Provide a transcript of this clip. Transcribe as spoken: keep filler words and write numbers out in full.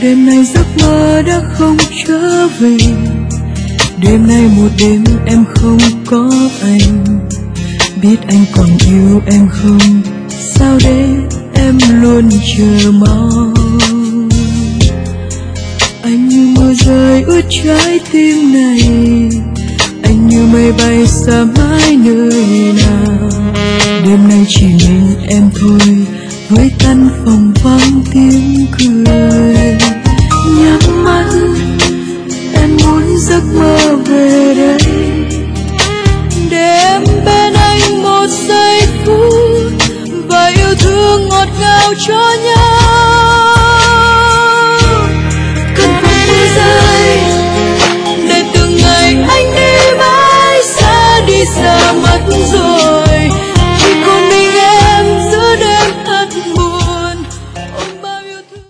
Đêm nay giấc mơ đã không trở về, đêm nay một đêm em không có anh. Biết anh còn yêu em không, sao để em luôn chờ mong. Anh như mưa rơi ướt trái tim này, anh như mây bay xa mãi nơi nào. Đêm nay chỉ mình em thôi, với căn phòng vắng tiếng cười. Nhắm mắt em muốn giấc mơ về đây, để em bên anh một giây phút và yêu thương ngọt ngào cho nhau.